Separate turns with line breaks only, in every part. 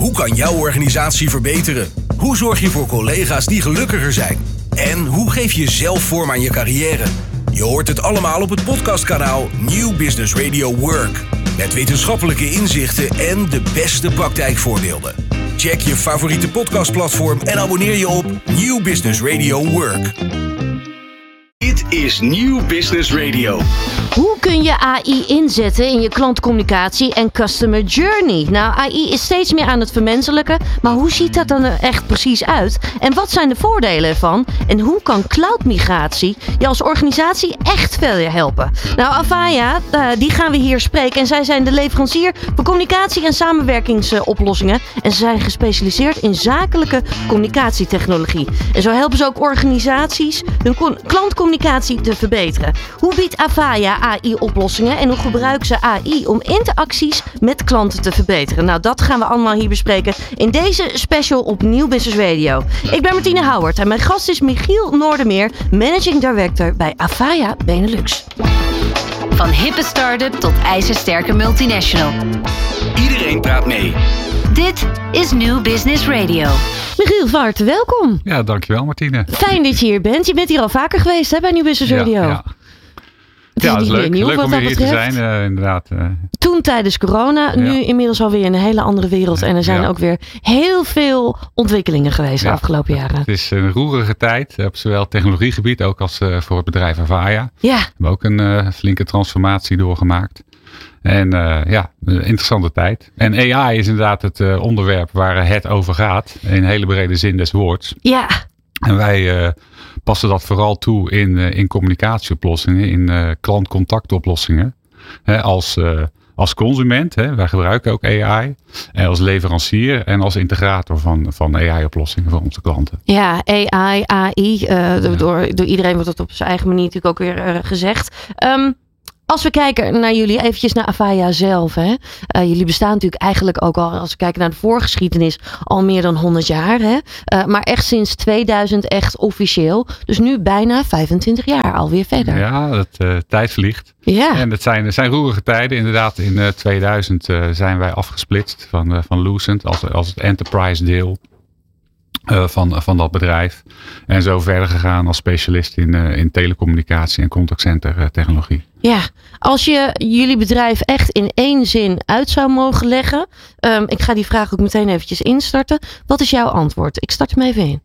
Hoe kan jouw organisatie verbeteren? Hoe zorg je voor collega's die gelukkiger zijn? En hoe geef je zelf vorm aan je carrière? Je hoort het allemaal op het podcastkanaal New Business Radio Work. Met wetenschappelijke inzichten en de beste praktijkvoorbeelden. Check je favoriete podcastplatform en abonneer je op New Business Radio Work. Dit is New Business Radio.
Hoe kun je AI inzetten in je klantcommunicatie en customer journey? Nou, AI is steeds meer aan het vermenselijken, maar hoe ziet dat dan er echt precies uit? En wat zijn de voordelen ervan? En hoe kan cloudmigratie je als organisatie echt verder helpen? Nou, Avaya, die gaan we hier spreken. En zij zijn de leverancier voor communicatie- en samenwerkingsoplossingen. En ze zijn gespecialiseerd in zakelijke communicatietechnologie. En zo helpen ze ook organisaties hun klantcommunicatie te verbeteren. Hoe biedt Avaya AI-oplossingen en hoe gebruiken ze AI om interacties met klanten te verbeteren? Nou, dat gaan we allemaal hier bespreken in deze special op New Business Radio. Ik ben Martine Houwert en mijn gast is Michiel Noordermeer, Managing Director bij Avaya Benelux.
Van hippe start-up tot ijzersterke multinational.
Iedereen praat mee.
Dit is New Business Radio.
Michiel, van harte welkom.
Ja, dankjewel Martine.
Fijn dat je hier bent. Je bent hier al vaker geweest hè, bij New Business Radio.
Ja. Het is leuk. Leuk om hier te zijn, inderdaad.
Toen tijdens corona, nu inmiddels alweer in een hele andere wereld. En er zijn ook weer heel veel ontwikkelingen geweest de afgelopen jaren. Het
is een roerige tijd, op zowel technologiegebied ook als voor het bedrijf Avaya.
Ja.
We hebben ook een flinke transformatie doorgemaakt. En een interessante tijd. En AI is inderdaad het onderwerp waar het over gaat. In een hele brede zin des woords.
Ja.
En wij passen dat vooral toe in communicatieoplossingen, in klantcontactoplossingen. Als consument, wij gebruiken ook AI. En als leverancier en als integrator van AI-oplossingen voor onze klanten.
Ja, AI. Door iedereen wordt het op zijn eigen manier natuurlijk ook weer gezegd. Als we kijken naar jullie, eventjes naar Avaya zelf. Hè? Jullie bestaan natuurlijk eigenlijk ook al, als we kijken naar de voorgeschiedenis, al meer dan 100 jaar. Hè? Maar echt sinds 2000 echt officieel. Dus nu bijna 25 jaar alweer verder.
Ja, tijd vliegt.
Ja.
En het zijn roerige tijden. Inderdaad, in 2000 zijn wij afgesplitst van Lucent als het enterprise deel. Van dat bedrijf. En zo verder gegaan als specialist in telecommunicatie en contactcenter technologie.
Ja, als je jullie bedrijf echt in één zin uit zou mogen leggen. Ik ga die vraag ook meteen eventjes instarten. Wat is jouw antwoord? Ik start hem even in.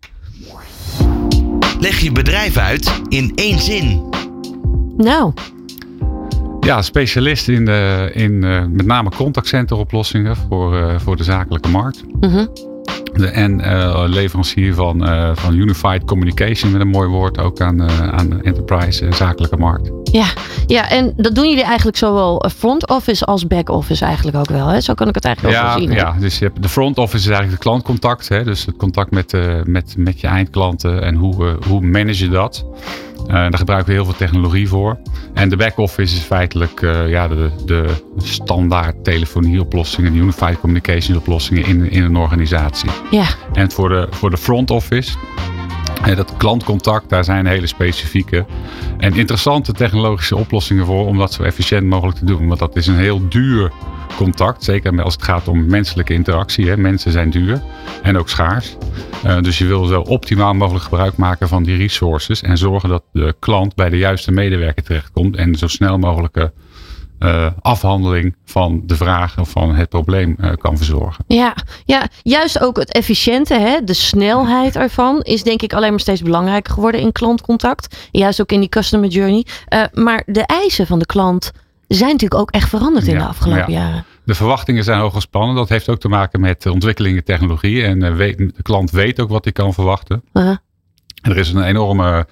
Leg je bedrijf uit in één zin.
Nou.
Ja, specialist in met name contactcenteroplossingen voor de zakelijke markt. Mm-hmm. En leverancier van Unified Communication, met een mooi woord, ook aan de enterprise zakelijke markt.
Ja, en dat doen jullie eigenlijk zowel front office als back office eigenlijk ook wel. Hè? Zo kan ik het eigenlijk ook wel zien.
Ja, dus de front office is eigenlijk het klantcontact. Hè? Dus het contact met je eindklanten en hoe manage je dat. Daar gebruiken we heel veel technologie voor. En de back-office is feitelijk de standaard telefonieoplossingen, de unified communication oplossingen in een organisatie.
Ja.
En voor de front office, dat klantcontact, daar zijn hele specifieke en interessante technologische oplossingen voor om dat zo efficiënt mogelijk te doen. Want dat is een heel duur contact, zeker als het gaat om menselijke interactie. Hè. Mensen zijn duur en ook schaars. Dus je wil zo optimaal mogelijk gebruik maken van die resources en zorgen dat de klant bij de juiste medewerker terechtkomt en zo snel mogelijke afhandeling van de vraag of van het probleem kan verzorgen.
Ja, juist ook het efficiënte, hè, de snelheid ervan is denk ik alleen maar steeds belangrijker geworden in klantcontact. Juist ook in die customer journey. Maar de eisen van de klant zijn natuurlijk ook echt veranderd in de afgelopen jaren.
De verwachtingen zijn hoog gespannen. Dat heeft ook te maken met ontwikkelingen technologie. En de klant weet ook wat hij kan verwachten. Uh-huh. Er is een enorme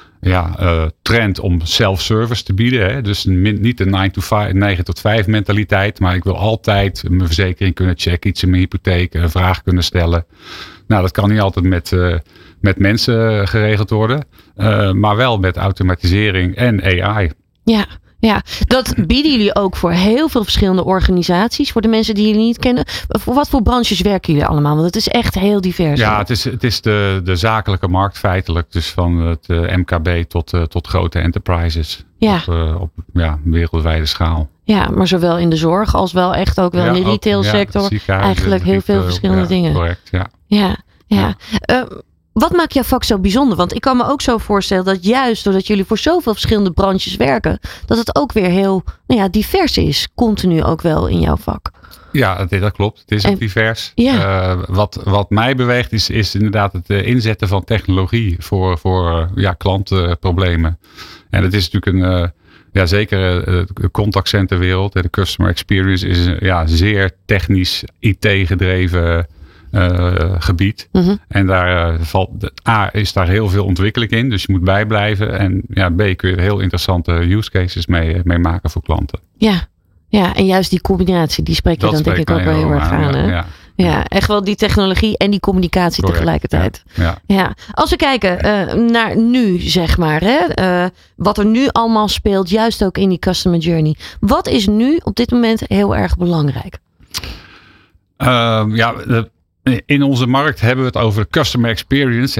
trend om self-service te bieden. Hè? Dus niet de 9 tot 5 mentaliteit. Maar ik wil altijd mijn verzekering kunnen checken. Iets in mijn hypotheek. Een vraag kunnen stellen. Nou, dat kan niet altijd met mensen geregeld worden. Maar wel met automatisering en AI.
Ja, dat bieden jullie ook voor heel veel verschillende organisaties. Voor de mensen die jullie niet kennen. Voor wat voor branches werken jullie allemaal? Want het is echt heel divers.
Ja, het is de zakelijke markt feitelijk. Dus van het MKB tot grote enterprises.
Ja.
Op wereldwijde schaal.
Ja, maar zowel in de zorg als wel echt ook wel in de retailsector. Eigenlijk heel veel verschillende dingen.
Correct,
ja. Wat maakt jouw vak zo bijzonder? Want ik kan me ook zo voorstellen dat juist doordat jullie voor zoveel verschillende branches werken, dat het ook weer heel divers is. Continu ook wel in jouw vak.
Ja, dat klopt. Het is ook divers.
Ja.
Wat mij beweegt is inderdaad het inzetten van technologie voor klantenproblemen. En dat is natuurlijk zeker de contactcenterwereld. De customer experience is een zeer technisch IT-gedreven gebied. Mm-hmm. En daar is daar heel veel ontwikkeling in. Dus je moet bijblijven. En B kun je er heel interessante use cases mee maken voor klanten.
Ja, en juist die combinatie, die spreek je dan denk ik ook wel heel erg aan. Ja, echt wel die technologie en die communicatie tegelijkertijd. Ja. Als we kijken naar nu, zeg maar. Wat er nu allemaal speelt, juist ook in die customer journey. Wat is nu op dit moment heel erg belangrijk?
In onze markt hebben we het over customer experience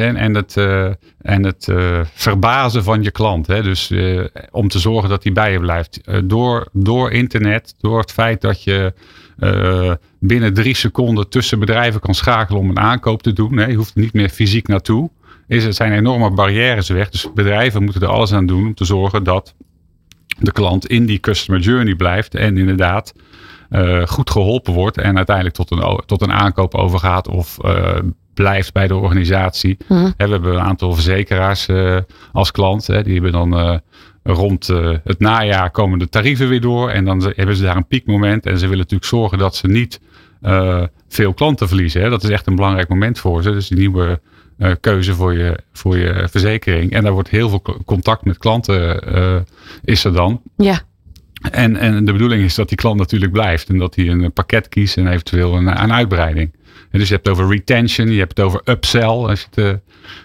en het verbazen van je klant. Dus om te zorgen dat die bij je blijft. Door internet, door het feit dat je binnen 3 seconden tussen bedrijven kan schakelen om een aankoop te doen. Je hoeft er niet meer fysiek naartoe. Er zijn enorme barrières weg. Dus bedrijven moeten er alles aan doen om te zorgen dat de klant in die customer journey blijft. En inderdaad goed geholpen wordt en uiteindelijk tot een aankoop overgaat of blijft bij de organisatie. Mm-hmm. We hebben een aantal verzekeraars als klant. Die hebben dan rond het najaar komen de tarieven weer door en dan hebben ze daar een piekmoment en ze willen natuurlijk zorgen dat ze niet veel klanten verliezen. Dat is echt een belangrijk moment voor ze. Dus die nieuwe keuze voor je verzekering. En daar wordt heel veel contact met klanten is er dan.
Ja.
En de bedoeling is dat die klant natuurlijk blijft. En dat hij een pakket kiest en eventueel een uitbreiding. En dus je hebt het over retention. Je hebt het over upsell. Als je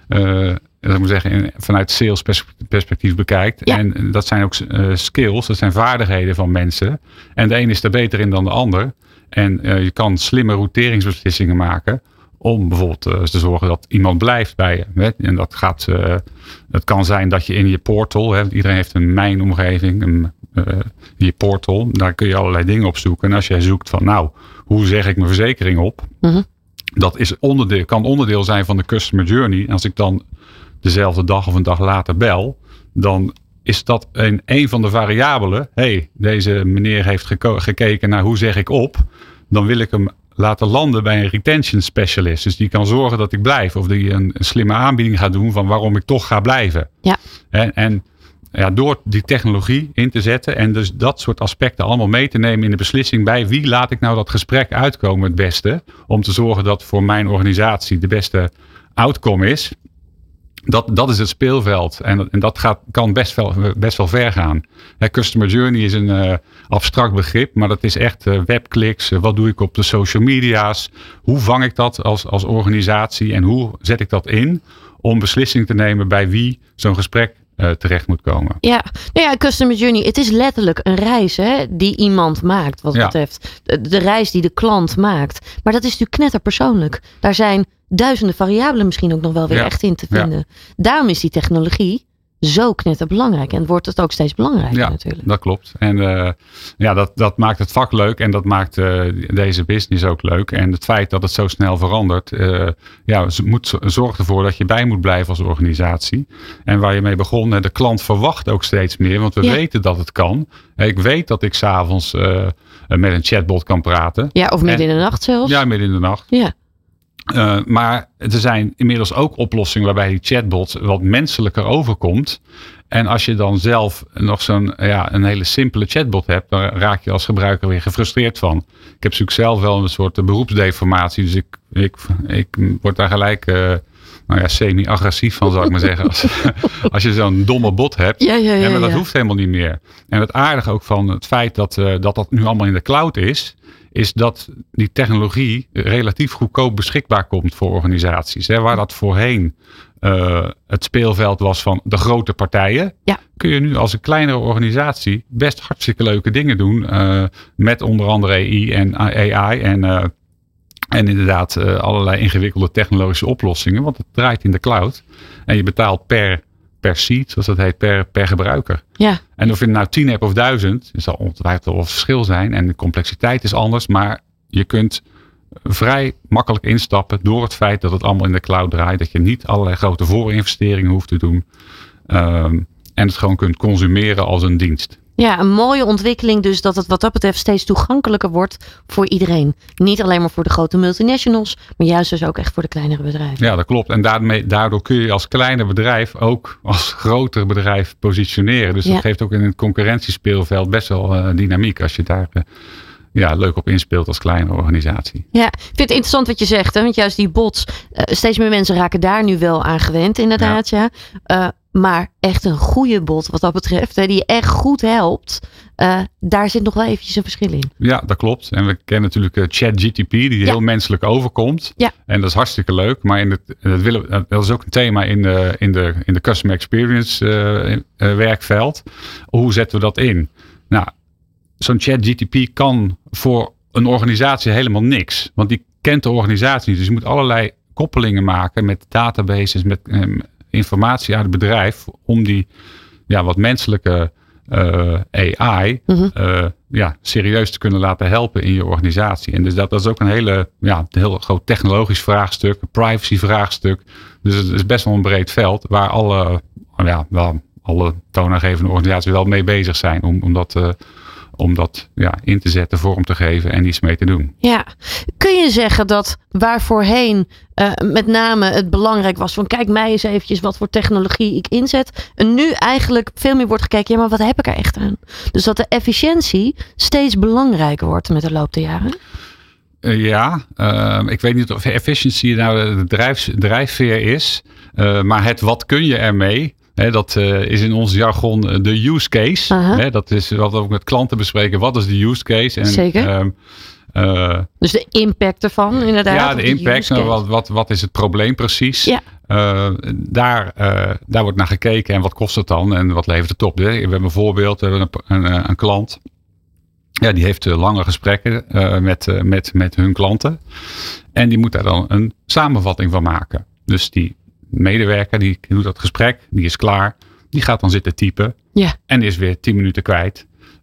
het vanuit sales perspectief bekijkt. Ja. En dat zijn ook skills. Dat zijn vaardigheden van mensen. En de een is er beter in dan de ander. En je kan slimme routeringsbeslissingen maken. Om bijvoorbeeld te zorgen dat iemand blijft bij je. En dat kan zijn dat je in je portal. Iedereen heeft een mijnomgeving. Je portal. Daar kun je allerlei dingen op zoeken. En als jij zoekt van hoe zeg ik mijn verzekering op? Mm-hmm. Dat kan onderdeel zijn van de customer journey. En als ik dan dezelfde dag of een dag later bel. Dan is dat een van de variabelen. Deze meneer heeft gekeken naar hoe zeg ik op. Dan wil ik hem laten landen bij een retention specialist. Dus die kan zorgen dat ik blijf. Of die een slimme aanbieding gaat doen van waarom ik toch ga blijven.
Ja.
En door die technologie in te zetten en dus dat soort aspecten allemaal mee te nemen in de beslissing bij wie laat ik nou dat gesprek uitkomen het beste. Om te zorgen dat voor mijn organisatie de beste outcome is. Dat is het speelveld. En dat kan best wel ver gaan. Customer journey is een abstract begrip. Maar dat is echt webkliks. Wat doe ik op de social media's? Hoe vang ik dat als organisatie? En hoe zet ik dat in om beslissing te nemen bij wie zo'n gesprek terecht moet komen.
Ja, customer journey. Het is letterlijk een reis die iemand maakt wat betreft. De reis die de klant maakt. Maar dat is natuurlijk knetterpersoonlijk. Daar zijn duizenden variabelen misschien ook nog wel weer echt in te vinden. Ja. Daarom is die technologie zo knetterbelangrijk. En wordt het ook steeds belangrijker natuurlijk.
Dat klopt. En dat maakt het vak leuk. En dat maakt deze business ook leuk. En het feit dat het zo snel verandert. Zorgt ervoor dat je bij moet blijven als organisatie. En waar je mee begon. De klant verwacht ook steeds meer. Want we weten dat het kan. Ik weet dat ik 's avonds met een chatbot kan praten.
Ja, of midden in de nacht zelfs.
Ja, midden in de nacht.
Ja.
Maar er zijn inmiddels ook oplossingen waarbij die chatbot wat menselijker overkomt. En als je dan zelf nog een hele simpele chatbot hebt, dan raak je als gebruiker weer gefrustreerd van. Ik heb natuurlijk zelf wel een soort beroepsdeformatie, dus ik word daar gelijk semi-agressief van, zou ik maar zeggen. Als je zo'n domme bot hebt. Maar dat hoeft helemaal niet meer. En het aardige ook van het feit dat nu allemaal in de cloud is dat die technologie relatief goedkoop beschikbaar komt voor organisaties. Waar dat voorheen het speelveld was van de grote partijen. Ja. Kun je nu als een kleinere organisatie best hartstikke leuke dingen doen. Met onder andere AI en inderdaad allerlei ingewikkelde technologische oplossingen. Want het draait in de cloud. En je betaalt per per seat, zoals dat heet, per gebruiker.
Ja.
En of je nou 10 hebt of 1000, er zal ongetwijfeld wel verschil zijn. En de complexiteit is anders. Maar je kunt vrij makkelijk instappen door het feit dat het allemaal in de cloud draait. Dat je niet allerlei grote voorinvesteringen hoeft te doen. En het gewoon kunt consumeren als een dienst.
Ja, een mooie ontwikkeling dus dat het wat dat betreft steeds toegankelijker wordt voor iedereen. Niet alleen maar voor de grote multinationals, maar juist dus ook echt voor de kleinere bedrijven.
Ja, dat klopt. En daardoor kun je als kleiner bedrijf ook als groter bedrijf positioneren. Dus dat geeft ook in het concurrentiespeelveld best wel dynamiek als je daar leuk op inspeelt als kleine organisatie. Ja,
ik vind het interessant wat je zegt. Hè? Want juist die bots, steeds meer mensen raken daar nu wel aan gewend inderdaad. Ja. Maar echt een goede bot wat dat betreft, hè, die je echt goed helpt. Daar zit nog wel eventjes een verschil in. Ja,
dat klopt. En we kennen natuurlijk ChatGPT die heel menselijk overkomt. Ja. En dat is hartstikke leuk. Maar dat is ook een thema in de customer experience werkveld. Hoe zetten we dat in? Nou, zo'n ChatGPT kan voor een organisatie helemaal niks. Want die kent de organisatie niet. Dus je moet allerlei koppelingen maken met databases, met informatie uit het bedrijf. Om die wat menselijke AI serieus te kunnen laten helpen in je organisatie. En dus dat is ook een heel groot technologisch vraagstuk, een privacy vraagstuk. Dus het is best wel een breed veld waar alle toonaangevende organisaties wel mee bezig zijn om dat in te zetten, vorm te geven en iets mee te doen. Ja,
kun je zeggen dat waar voorheen met name het belangrijk was van kijk mij eens eventjes wat voor technologie ik inzet. En nu eigenlijk veel meer wordt gekeken, maar wat heb ik er echt aan? Dus dat de efficiëntie steeds belangrijker wordt met de loop der jaren?
Ik weet niet of efficiëntie nou de drijfveer is. Maar het wat kun je ermee? Dat is in ons jargon de use case. Dat is wat we ook met klanten bespreken. Wat is de use case? En,
zeker. Dus de impact ervan inderdaad.
Ja, de impact. Wat is het probleem precies? Ja. Daar wordt naar gekeken. En wat kost het dan? En wat levert het op? We hebben bijvoorbeeld een klant. Ja, die heeft lange gesprekken met hun klanten. En die moet daar dan een samenvatting van maken. Dus die medewerker die doet dat gesprek, die is klaar. Die gaat dan zitten typen. Ja. En is weer 10 minuten kwijt.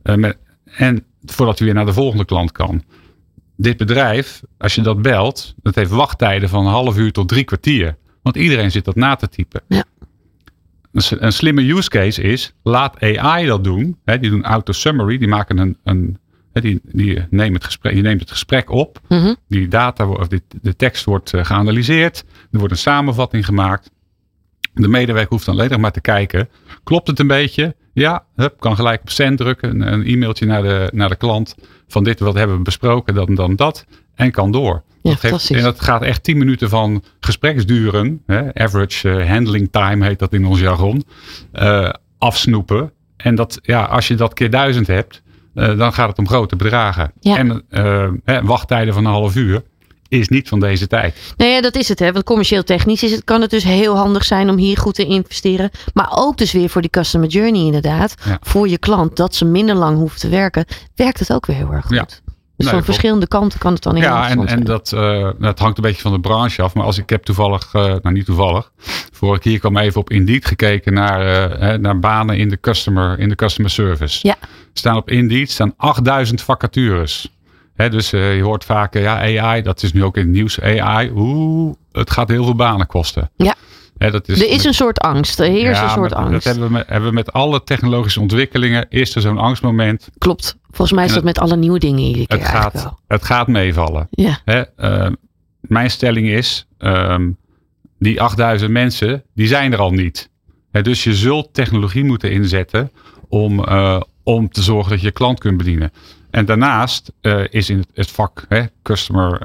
En voordat hij weer naar de volgende klant kan. Dit bedrijf, als je dat belt, dat heeft wachttijden van een half uur tot 3 kwartier. Want iedereen zit dat na te typen. Ja. Een slimme use case is, laat AI dat doen. Die doen auto-summary, die maken die neemt het gesprek op. Mm-hmm. Die data of de tekst wordt geanalyseerd. Er wordt een samenvatting gemaakt. De medewerker hoeft dan alleen nog maar te kijken. Klopt het een beetje? Ja, kan gelijk op send drukken. Een e-mailtje naar de klant. Van dit wat hebben we besproken, dan dat. En kan door.
Ja,
en dat gaat echt 10 minuten van gespreksduren. Average handling time heet dat in ons jargon. Afsnoepen. En als je dat keer 1000 hebt. Dan gaat het om grote bedragen. Ja. En wachttijden van een half uur is niet van deze tijd.
Nou ja, dat is het. Want commercieel technisch kan het dus heel handig zijn om hier goed te investeren. Maar ook dus weer voor die customer journey inderdaad. Ja. Voor je klant, dat ze minder lang hoeven te werken. Werkt het ook weer heel erg goed. Ja. Dus van verschillende kanten kan het dan heel interessant zijn.
Dat hangt een beetje van de branche af. Maar ik heb toevallig, niet toevallig. Vorige keer kwam even op Indeed gekeken naar banen in de customer service. Ja. Staan op Indeed 8000 vacatures. Dus je hoort vaak, AI, dat is nu ook in het nieuws. AI, het gaat heel veel banen kosten. Ja.
Er is een soort angst. Er heerst een soort angst.
Dat hebben we met alle technologische ontwikkelingen. Is er zo'n angstmoment.
Klopt. Volgens mij is dat met alle nieuwe dingen iedere keer
het gaat meevallen. Ja. Mijn stelling is, die 8000 mensen, die zijn er al niet. Dus je zult technologie moeten inzetten om te zorgen dat je klant kunt bedienen. En daarnaast is in het vak customer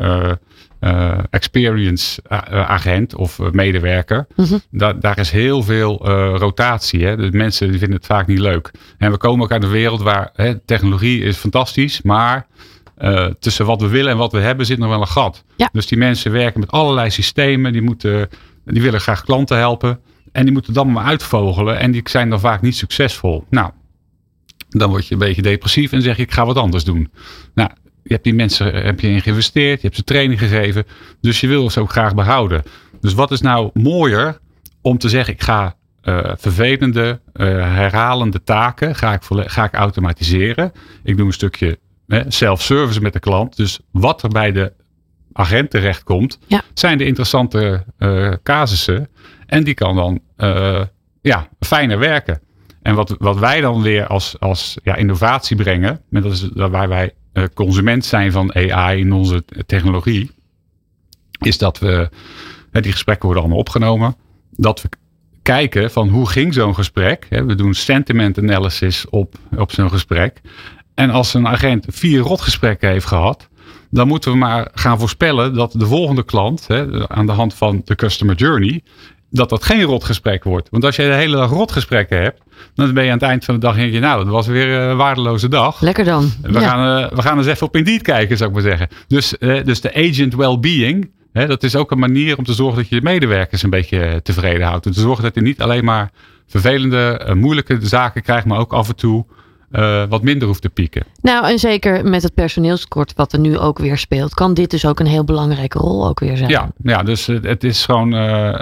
experience agent of medewerker. Mm-hmm. Daar is heel veel rotatie. De mensen die vinden het vaak niet leuk. En we komen ook uit een wereld waar technologie is fantastisch. Maar tussen wat we willen en wat we hebben zit nog wel een gat. Ja. Dus die mensen werken met allerlei systemen. Die willen graag klanten helpen. En die moeten dan maar uitvogelen. En die zijn dan vaak niet succesvol. Nou, dan word je een beetje depressief en zeg je ik ga wat anders doen. Nou, je hebt die mensen in geïnvesteerd. Je hebt ze training gegeven. Dus je wil ze ook graag behouden. Dus wat is nou mooier om te zeggen ik ga vervelende, herhalende taken ga ik automatiseren. Ik doe een stukje self-service met de klant. Dus wat er bij de agent terechtkomt, zijn de interessante casussen. En die kan dan fijner werken. En wat wij dan weer als innovatie brengen, en dat is waar wij consument zijn van AI in onze technologie, is dat we, die gesprekken worden allemaal opgenomen, dat we kijken van hoe ging zo'n gesprek. We doen sentiment analysis op zo'n gesprek. En als een agent 4 rotgesprekken heeft gehad, dan moeten we maar gaan voorspellen dat de volgende klant, aan de hand van de customer journey, dat geen rotgesprek wordt. Want als je de hele dag rotgesprekken hebt, dan ben je aan het eind van de dag en denk je, nou, dat was weer een waardeloze dag.
Lekker dan.
We gaan eens even op Indeed kijken, zou ik maar zeggen. Dus de agent well-being, dat is ook een manier om te zorgen dat je de medewerkers een beetje tevreden houdt. Om te zorgen dat je niet alleen maar vervelende, moeilijke zaken krijgt, maar ook af en toe wat minder hoeft te pieken. Nou,
en zeker met het personeelstekort wat er nu ook weer speelt, kan dit dus ook een heel belangrijke rol ook weer zijn.
Ja, dus het is gewoon,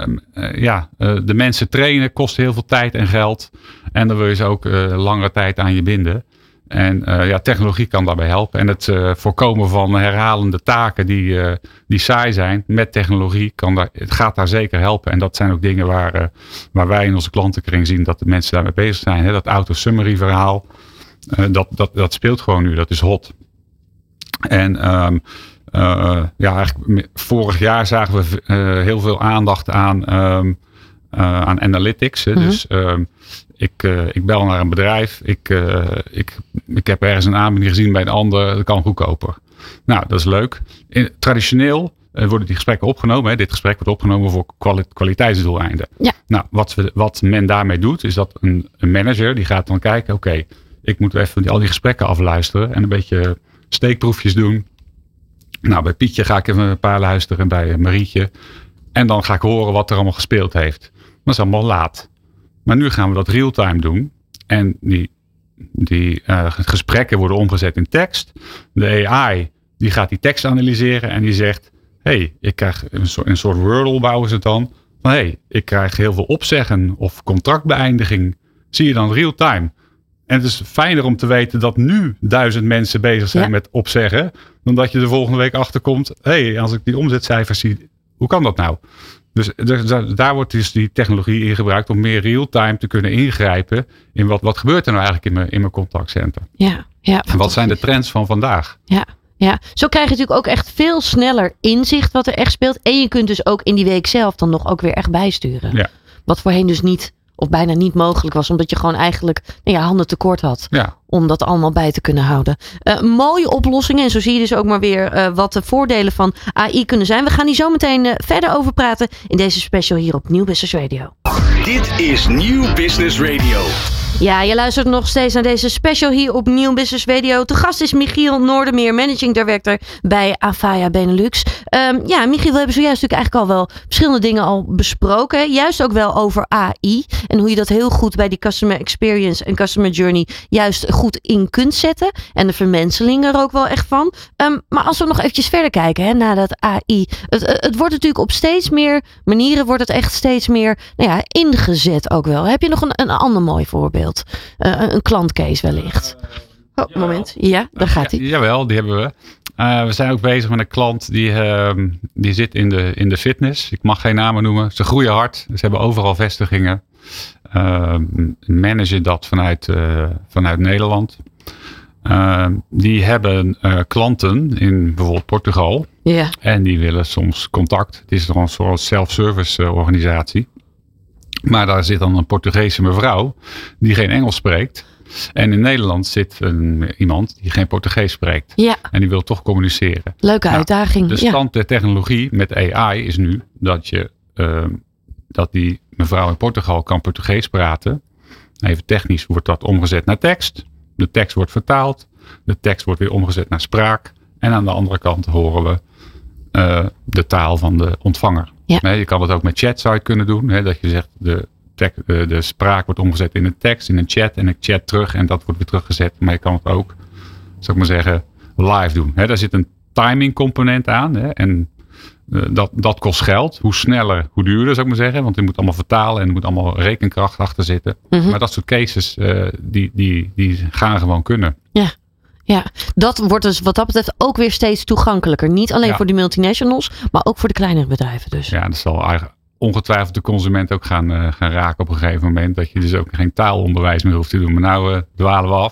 de mensen trainen kost heel veel tijd en geld. En dan wil je ze ook langere tijd aan je binden. En technologie kan daarbij helpen. En het voorkomen van herhalende taken die saai zijn met technologie het gaat daar zeker helpen. En dat zijn ook dingen waar wij in onze klantenkring zien dat de mensen daarmee bezig zijn. Dat auto-summary verhaal, dat speelt gewoon nu. Dat is hot. En eigenlijk vorig jaar zagen we heel veel aandacht aan analytics. Dus ik bel naar een bedrijf. Ik heb ergens een aanbieding gezien bij een ander. Dat kan goedkoper. Nou, dat is leuk. Traditioneel worden die gesprekken opgenomen. Dit gesprek wordt opgenomen voor kwaliteitsdoeleinden. Ja. Nou, wat men daarmee doet, is dat een manager die gaat dan kijken. Oké, ik moet even al die gesprekken afluisteren en een beetje steekproefjes doen. Nou, bij Pietje ga ik even een paar luisteren en bij Marietje. En dan ga ik horen wat er allemaal gespeeld heeft. Dat is allemaal laat. Maar nu gaan we dat real-time doen. En die gesprekken worden omgezet in tekst. De AI die gaat die tekst analyseren en die zegt, ik krijg een soort Wordle bouwen ze het dan. Van ik krijg heel veel opzeggen of contractbeëindiging. Zie je dan real-time. En het is fijner om te weten dat nu 1000 mensen bezig zijn met opzeggen. Dan dat je de volgende week achterkomt. Als ik die omzetcijfers zie, hoe kan dat nou? Dus daar wordt dus die technologie in gebruikt om meer real-time te kunnen ingrijpen in wat gebeurt er nou eigenlijk in mijn contactcenter. Ja, en wat zijn de trends van vandaag?
Ja, zo krijg je natuurlijk ook echt veel sneller inzicht wat er echt speelt. En je kunt dus ook in die week zelf dan nog ook weer echt bijsturen. Ja. Wat voorheen dus niet of bijna niet mogelijk was. Omdat je gewoon eigenlijk handen tekort had. Ja. Om dat allemaal bij te kunnen houden. Mooie oplossingen. En zo zie je dus ook maar weer wat de voordelen van AI kunnen zijn. We gaan hier zo meteen verder over praten in deze special hier op Nieuw Business Radio.
Dit is Nieuw Business Radio.
Ja, je luistert nog steeds naar deze special hier op Nieuw Business Radio. Te gast is Michiel Noordermeer, Managing Director bij Avaya Benelux. Michiel, we hebben zojuist natuurlijk eigenlijk al wel verschillende dingen al besproken. Juist ook wel over AI. En hoe je dat heel goed bij die customer experience en customer journey juist goed in kunt zetten. En de vermenseling er ook wel echt van. Maar als we nog eventjes verder kijken naar dat AI. Het wordt natuurlijk op steeds meer manieren wordt het echt steeds meer ingezet ook wel. Heb je nog een ander mooi voorbeeld? Een klantcase wellicht. Moment. Ja, daar gaat hij.
Jawel, die hebben we. We zijn ook bezig met een klant die zit in de fitness. Ik mag geen namen noemen. Ze groeien hard. Ze hebben overal vestigingen. Managen dat vanuit Nederland. Die hebben klanten in bijvoorbeeld Portugal. Ja. En die willen soms contact. Het is nog een soort self-service organisatie. Maar daar zit dan een Portugese mevrouw die geen Engels spreekt. En in Nederland zit iemand die geen Portugees spreekt. Ja. En die wil toch communiceren.
Leuke uitdaging.
De stand der technologie met AI is nu dat die mevrouw in Portugal kan Portugees praten. Even technisch wordt dat omgezet naar tekst. De tekst wordt vertaald. De tekst wordt weer omgezet naar spraak. En aan de andere kant horen we de taal van de ontvanger. Ja. Je kan het ook met chat zou je kunnen doen. Dat je zegt de spraak wordt omgezet in een tekst, in een chat. En ik chat terug en dat wordt weer teruggezet. Maar je kan het ook, zou ik maar zeggen, live doen. Daar zit een timing component aan. En dat kost geld. Hoe sneller, hoe duurder zou ik maar zeggen. Want je moet allemaal vertalen en er moet allemaal rekenkracht achter zitten.
Mm-hmm.
Maar dat soort cases, die gaan gewoon kunnen.
Ja, dat wordt dus wat dat betreft ook weer steeds toegankelijker. Niet alleen voor de multinationals, maar ook voor de kleinere bedrijven dus.
Ja, dat zal eigenlijk ongetwijfeld de consument ook gaan raken op een gegeven moment. Dat je dus ook geen taalonderwijs meer hoeft te doen. Maar nou dwalen we af.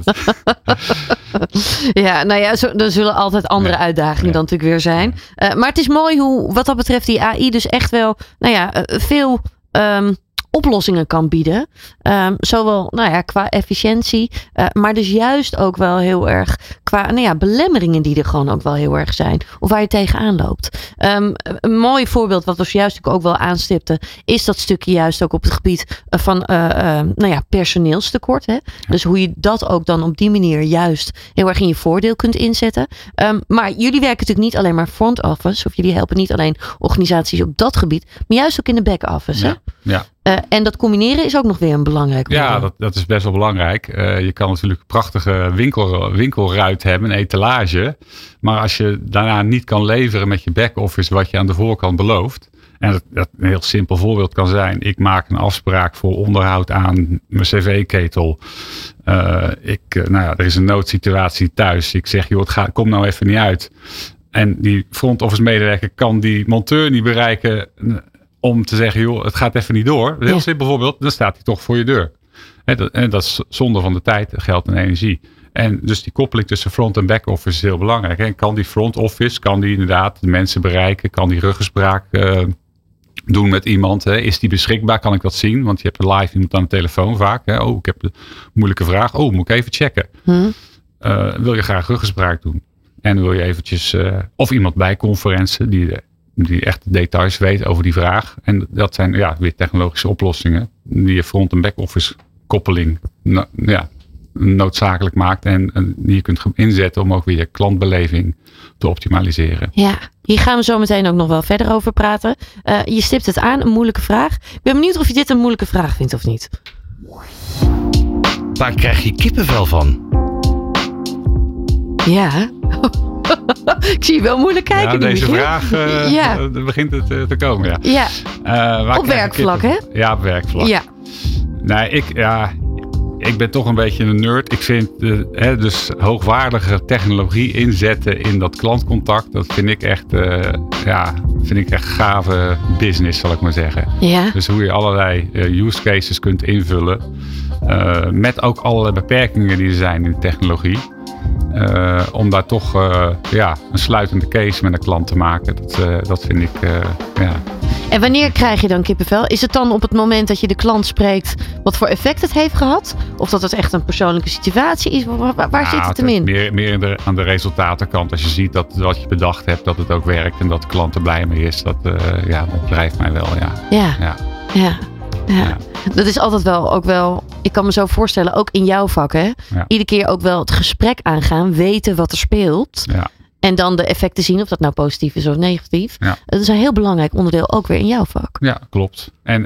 Ja, nou ja, er zullen altijd andere uitdagingen dan natuurlijk weer zijn. Maar het is mooi hoe wat dat betreft die AI dus echt wel veel oplossingen kan bieden. Zowel qua efficiëntie, maar dus juist ook wel heel erg qua belemmeringen die er gewoon ook wel heel erg zijn. Of waar je tegenaan loopt. Een mooi voorbeeld wat we juist ook wel aanstipten, is dat stukje juist ook op het gebied van personeelstekort. Hè? Ja. Dus hoe je dat ook dan op die manier juist heel erg in je voordeel kunt inzetten. Maar jullie werken natuurlijk niet alleen maar front office, of jullie helpen niet alleen organisaties op dat gebied, maar juist ook in de back office.
Ja.
Hè?
Ja.
En dat combineren is ook nog weer een belangrijk onderdeel.
Ja, dat is best wel belangrijk. Je kan natuurlijk een prachtige winkelruit hebben, een etalage. Maar als je daarna niet kan leveren met je back-office wat je aan de voorkant belooft. En dat een heel simpel voorbeeld kan zijn. Ik maak een afspraak voor onderhoud aan mijn cv-ketel. Er is een noodsituatie thuis. Ik zeg, kom nou even niet uit. En die front office medewerker kan die monteur niet bereiken om te zeggen, het gaat even niet door. Een heel simpel voorbeeld, dan staat hij toch voor je deur. En dat is zonde van de tijd, geld en energie. En dus die koppeling tussen front en back office is heel belangrijk. En kan die front office, kan die inderdaad de mensen bereiken? Kan die ruggespraak doen met iemand? Is die beschikbaar? Kan ik dat zien? Want je hebt live iemand aan de telefoon vaak. Ik heb een moeilijke vraag. Moet ik even checken? Wil je graag ruggespraak doen? En wil je eventjes, of iemand bij conferentie die echt de details weet over die vraag. En dat zijn weer technologische oplossingen die je front- en back-office koppeling noodzakelijk maakt. En die je kunt inzetten om ook weer je klantbeleving te optimaliseren. Ja,
hier gaan we zo meteen ook nog wel verder over praten. Je stipt het aan, een moeilijke vraag. Ik ben benieuwd of je dit een moeilijke vraag vindt of niet.
Waar krijg je kippenvel van?
Ja. Ik zie je wel moeilijk kijken.
Ja, deze vraag begint het te komen. Ja.
Op werkvlak, hè?
Ja, op werkvlak.
Ja.
Nee, ik ben toch een beetje een nerd. Ik vind dus hoogwaardige technologie inzetten in dat klantcontact. Dat vind ik echt, gave business, zal ik maar zeggen.
Ja.
Dus hoe je allerlei use cases kunt invullen. Met ook allerlei beperkingen die er zijn in de technologie. Om daar toch een sluitende case met een klant te maken. Dat vind ik,
En wanneer krijg je dan kippenvel? Is het dan op het moment dat je de klant spreekt wat voor effect het heeft gehad? Of dat het echt een persoonlijke situatie is? Waar zit het hem in?
Meer aan de resultatenkant. Als je ziet dat wat je bedacht hebt, dat het ook werkt en dat de klant er blij mee is. Dat drijft mij wel,
Ja. Dat is altijd wel, ik kan me zo voorstellen, ook in jouw vak, hè? Ja. Iedere keer ook wel het gesprek aangaan, weten wat er speelt. Ja. En dan de effecten zien, of dat nou positief is of negatief. Ja. Dat is een heel belangrijk onderdeel ook weer in jouw vak.
Ja, klopt. En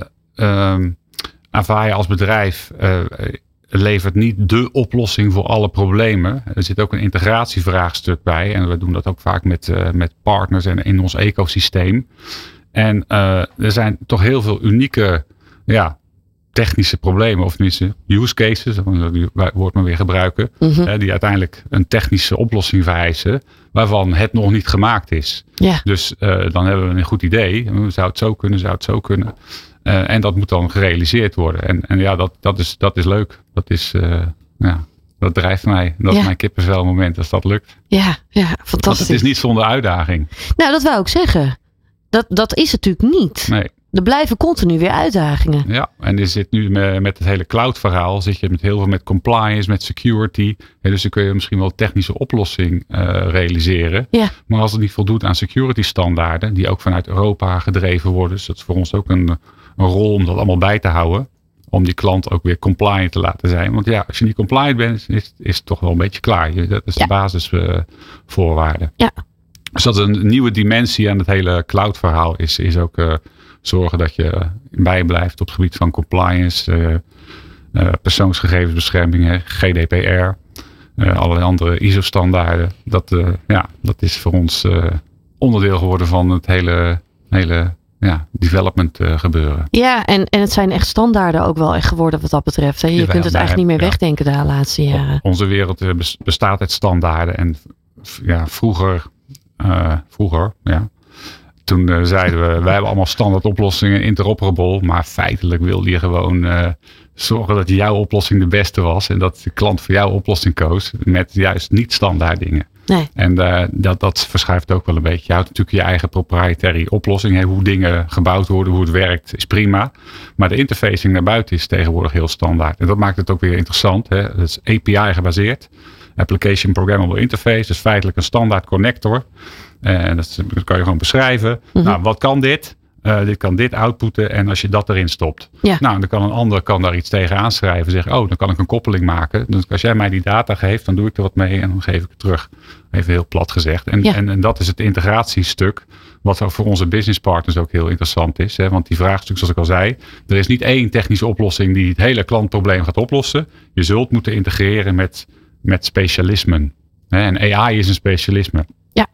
Avaya als bedrijf levert niet de oplossing voor alle problemen. Er zit ook een integratievraagstuk bij. En we doen dat ook vaak met partners en in ons ecosysteem. En er zijn toch heel veel unieke technische problemen, of tenminste use cases, dat woord maar weer gebruiken, die uiteindelijk een technische oplossing vereisen, waarvan het nog niet gemaakt is. Ja. Dus dan hebben we een goed idee. Zou het zo kunnen? En dat moet dan gerealiseerd worden. En dat is leuk. Dat drijft mij. Dat is mijn kippenvelmoment als dat lukt.
Ja, fantastisch. Want
het is niet zonder uitdaging.
Nou, dat wou ik zeggen. Dat is het natuurlijk niet.
Nee.
Er blijven continu weer uitdagingen.
Ja, en er zit nu met het hele cloud verhaal, zit je met heel veel met compliance, met security. Ja, dus dan kun je misschien wel een technische oplossing realiseren. Ja. Maar als het niet voldoet aan security standaarden, die ook vanuit Europa gedreven worden. Dus dat is voor ons ook een rol om dat allemaal bij te houden. Om die klant ook weer compliant te laten zijn. Want als je niet compliant bent, is het toch wel een beetje klaar. Dat is de basisvoorwaarde. Ja. Dus dat is een nieuwe dimensie aan het hele cloud verhaal is ook zorgen dat je bijblijft op het gebied van compliance, persoonsgegevensbescherming, GDPR, allerlei andere ISO-standaarden. Dat is voor ons onderdeel geworden van het hele development gebeuren.
Ja, en het zijn echt standaarden ook wel echt geworden wat dat betreft. Hè? Je kunt het eigenlijk niet meer wegdenken de laatste jaren.
Onze wereld bestaat uit standaarden. En vroeger, toen zeiden we, wij hebben allemaal standaard oplossingen, interoperable. Maar feitelijk wilde je gewoon zorgen dat jouw oplossing de beste was. En dat de klant voor jouw oplossing koos met juist niet standaard dingen.
Nee.
En dat verschuift ook wel een beetje. Je houdt natuurlijk je eigen proprietary oplossing. Hè? Hoe dingen gebouwd worden, hoe het werkt, is prima. Maar de interfacing naar buiten is tegenwoordig heel standaard. En dat maakt het ook weer interessant. Hè? Het is API gebaseerd. Application Programmable Interface. Dus feitelijk een standaard connector. En dat kan je gewoon beschrijven.
Mm-hmm.
Nou, wat kan dit? Dit kan dit outputten en als je dat erin stopt.
Ja.
Nou, dan kan een ander daar iets tegen aanschrijven. Zeggen, dan kan ik een koppeling maken. Dus als jij mij die data geeft, dan doe ik er wat mee en dan geef ik het terug. Even heel plat gezegd. En dat is het integratiestuk. Wat voor onze business partners ook heel interessant is. Hè? Want die vraagstuk, zoals ik al zei. Er is niet één technische oplossing die het hele klantprobleem gaat oplossen. Je zult moeten integreren met specialismen. En AI is een specialisme.
Ja.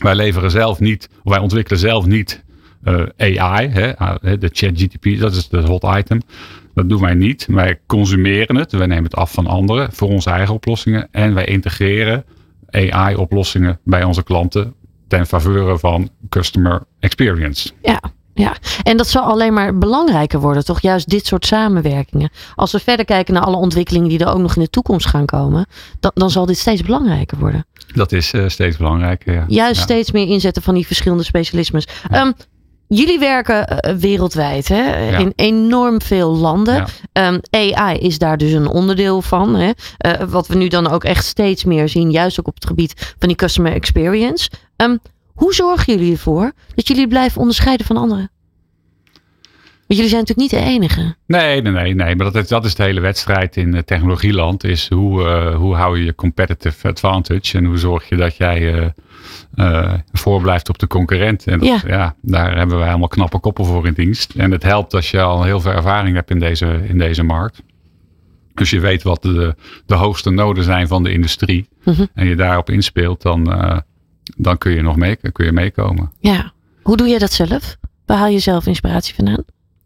Wij ontwikkelen zelf niet AI, de ChatGPT, dat is het hot item. Dat doen wij niet. Wij consumeren het. Wij nemen het af van anderen voor onze eigen oplossingen. En wij integreren AI-oplossingen bij onze klanten ten faveur van customer experience.
Ja, en dat zal alleen maar belangrijker worden, toch? Juist dit soort samenwerkingen. Als we verder kijken naar alle ontwikkelingen die er ook nog in de toekomst gaan komen, dan zal dit steeds belangrijker worden.
Dat is steeds belangrijker, ja.
Juist steeds meer inzetten van die verschillende specialismes. Ja. Jullie werken wereldwijd, hè? In enorm veel landen. Ja. AI is daar dus een onderdeel van. Hè? Wat we nu dan ook echt steeds meer zien, juist ook op het gebied van die customer experience. Hoe zorgen jullie ervoor dat jullie blijven onderscheiden van anderen? Want jullie zijn natuurlijk niet de enige.
Nee. Maar dat is de hele wedstrijd in technologieland. Is hoe hou je competitive advantage? En hoe zorg je dat jij voorblijft op de concurrent? En daar hebben wij allemaal knappe koppen voor in dienst. En het helpt als je al heel veel ervaring hebt in deze markt. Dus je weet wat de hoogste noden zijn van de industrie. Mm-hmm. En je daarop inspeelt, dan kun je nog meekomen.
Ja. Hoe doe je dat zelf? Waar haal je zelf inspiratie vandaan?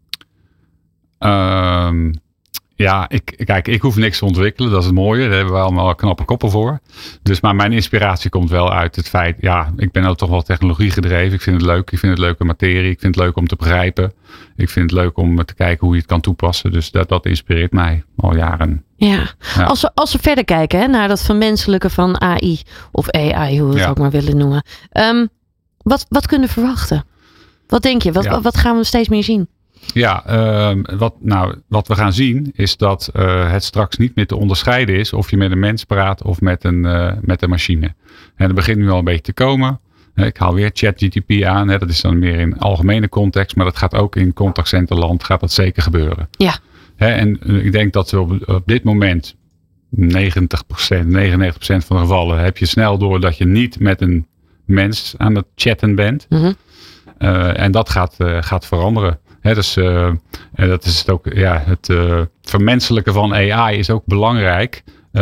Ik hoef niks te ontwikkelen. Dat is het mooie. Daar hebben we allemaal knappe koppen voor. Maar mijn inspiratie komt wel uit het feit, ik ben ook toch wel technologie gedreven. Ik vind het leuk. Ik vind het leuke materie. Ik vind het leuk om te begrijpen. Ik vind het leuk om te kijken hoe je het kan toepassen. Dus dat inspireert mij al jaren.
Ja. Als we verder kijken naar dat vermenselijken van AI of AI, hoe we het ook maar willen noemen. Wat kunnen we verwachten? Wat denk je? Wat gaan we steeds meer zien?
Ja, wat we gaan zien is dat het straks niet meer te onderscheiden is of je met een mens praat of met een machine. En dat begint nu al een beetje te komen. Ik haal weer ChatGPT aan. Dat is dan meer in algemene context, maar dat gaat ook in contactcenterland gaat dat zeker gebeuren.
Ja.
En ik denk dat we op dit moment 99% van de gevallen heb je snel door dat je niet met een mens aan het chatten bent. Mm-hmm. En dat gaat veranderen. Dus dat is het ook. Ja, het vermenselijken van AI is ook belangrijk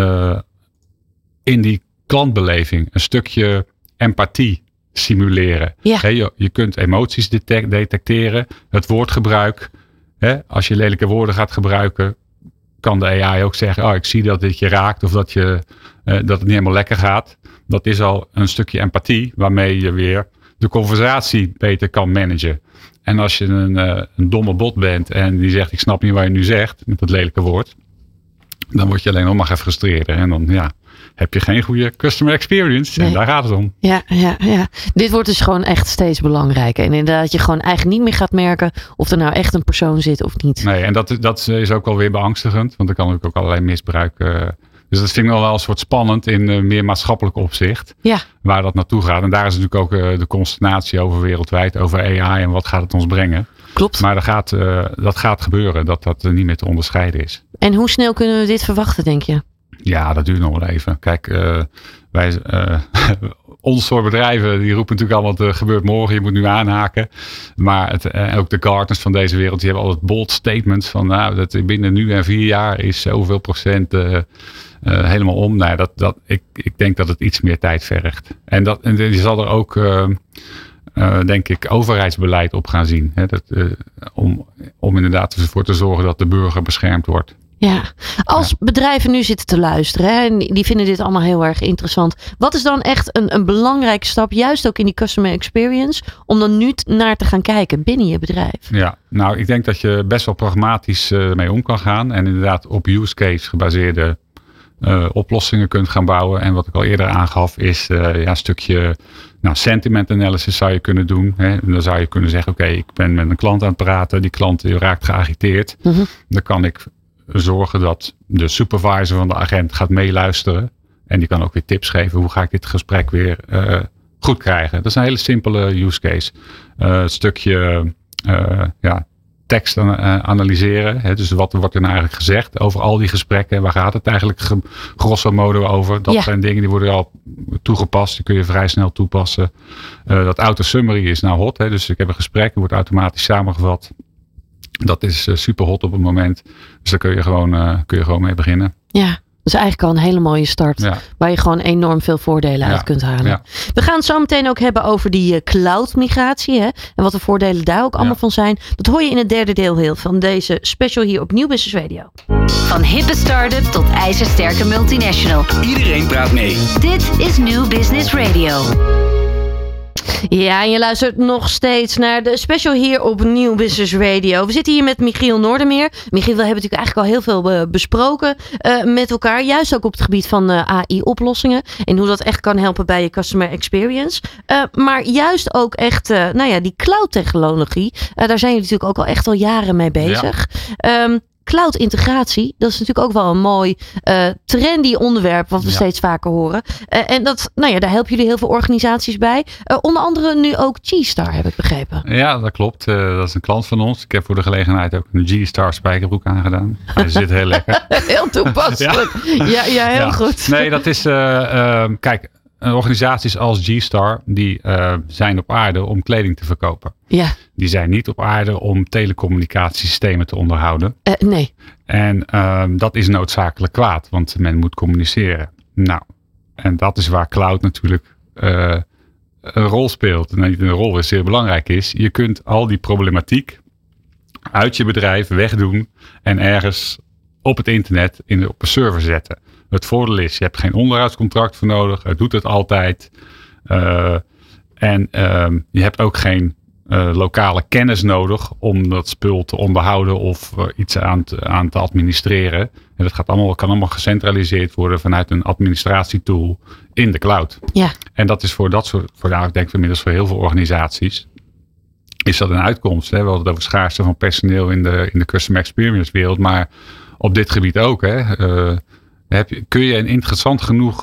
in die klantbeleving. Een stukje empathie simuleren. Ja. Je kunt emoties detecteren. Het woordgebruik. Als je lelijke woorden gaat gebruiken, kan de AI ook zeggen: ik zie dat dit je raakt of dat het niet helemaal lekker gaat. Dat is al een stukje empathie waarmee je weer de conversatie beter kan managen. En als je een domme bot bent en die zegt: ik snap niet wat je nu zegt met dat lelijke woord, dan word je alleen nog maar gefrustreerder. En dan heb je geen goede customer experience. Nee. En daar gaat het om.
Ja. Dit wordt dus gewoon echt steeds belangrijker. En inderdaad, je gewoon eigenlijk niet meer gaat merken of er nou echt een persoon zit of niet.
Nee, en dat is ook wel weer beangstigend. Want er kan ook allerlei misbruik. Dus dat vind ik wel een soort spannend in meer maatschappelijk opzicht. Ja. Waar dat naartoe gaat. En daar is natuurlijk ook de consternatie over wereldwijd. Over AI en wat gaat het ons brengen.
Klopt.
Maar dat gaat gebeuren. Dat niet meer te onderscheiden is.
En hoe snel kunnen we dit verwachten, denk je?
Ja, dat duurt nog wel even. Kijk, ons soort bedrijven, die roepen natuurlijk allemaal, het gebeurt morgen, je moet nu aanhaken. Maar ook de Gartners van deze wereld, die hebben altijd bold statements van, nou, dat binnen nu en 4 jaar is zoveel procent helemaal om. Nou, ik denk dat het iets meer tijd vergt. En je zal er ook, denk ik, overheidsbeleid op gaan zien. Hè, om inderdaad ervoor te zorgen dat de burger beschermd wordt.
Ja, als bedrijven nu zitten te luisteren, hè, en die vinden dit allemaal heel erg interessant. Wat is dan echt een belangrijke stap, juist ook in die customer experience, om dan nu naar te gaan kijken binnen je bedrijf?
Ja, nou, ik denk dat je best wel pragmatisch mee om kan gaan. En inderdaad op use case gebaseerde oplossingen kunt gaan bouwen. En wat ik al eerder aangaf is een stukje sentiment analysis zou je kunnen doen. Hè. Dan zou je kunnen zeggen, oké, ik ben met een klant aan het praten. Die klant raakt geagiteerd. Mm-hmm. Dan kan ik zorgen dat de supervisor van de agent gaat meeluisteren. En die kan ook weer tips geven. Hoe ga ik dit gesprek weer goed krijgen? Dat is een hele simpele use case. Het stukje tekst analyseren. Hè? Dus wat wordt er nou eigenlijk gezegd over al die gesprekken? Waar gaat het eigenlijk grosso modo over? Dat zijn dingen die worden al toegepast. Die kun je vrij snel toepassen. Dat auto-summary is nou hot. Hè? Dus ik heb een gesprek. Die wordt automatisch samengevat. Dat is super hot op het moment. Dus daar kun je gewoon mee beginnen.
Ja. Dus eigenlijk al een hele mooie start. Waar je gewoon enorm veel voordelen uit kunt halen. Ja. We gaan het zo meteen ook hebben over die cloud migratie. Hè? En wat de voordelen daar ook allemaal van zijn. Dat hoor je in het derde deel van deze special hier op Nieuw Business Radio.
Van hippe start-up tot ijzersterke multinational.
Iedereen praat mee.
Dit is Nieuw Business Radio.
Ja, en je luistert nog steeds naar de special hier op Nieuw Business Radio. We zitten hier met Michiel Noordermeer. Michiel, we hebben natuurlijk eigenlijk al heel veel besproken met elkaar. Juist ook op het gebied van AI-oplossingen. En hoe dat echt kan helpen bij je customer experience. Maar juist ook echt, die cloud-technologie. Daar zijn jullie natuurlijk ook al echt al jaren mee bezig. Ja. Cloud-integratie, dat is natuurlijk ook wel een mooi trendy onderwerp wat we steeds vaker horen. En daar helpen jullie heel veel organisaties bij. Onder andere nu ook G-Star, heb ik begrepen.
Ja, dat klopt. Dat is een klant van ons. Ik heb voor de gelegenheid ook een G-Star spijkerbroek aangedaan. Hij zit heel lekker.
Heel toepasselijk. Ja, heel goed.
Nee, dat is... kijk, organisaties als G-Star, die zijn op aarde om kleding te verkopen.
Ja.
Die zijn niet op aarde om telecommunicatiesystemen te onderhouden.
Nee.
En dat is noodzakelijk kwaad, want men moet communiceren. Nou, en dat is waar cloud natuurlijk een rol speelt. En niet een rol is zeer belangrijk is. Je kunt al die problematiek uit je bedrijf wegdoen en ergens op het internet op een server zetten. Het voordeel is, je hebt geen onderhoudscontract voor nodig. Het doet het altijd. En je hebt ook geen lokale kennis nodig om dat spul te onderhouden of iets aan te administreren. En dat kan allemaal gecentraliseerd worden vanuit een administratietool in de cloud.
Ja.
En dat is ik denk inmiddels voor heel veel organisaties, is dat een uitkomst. Hè? We hadden het over schaarste van personeel in de customer experience wereld, maar op dit gebied ook. Hè? Kun je een interessant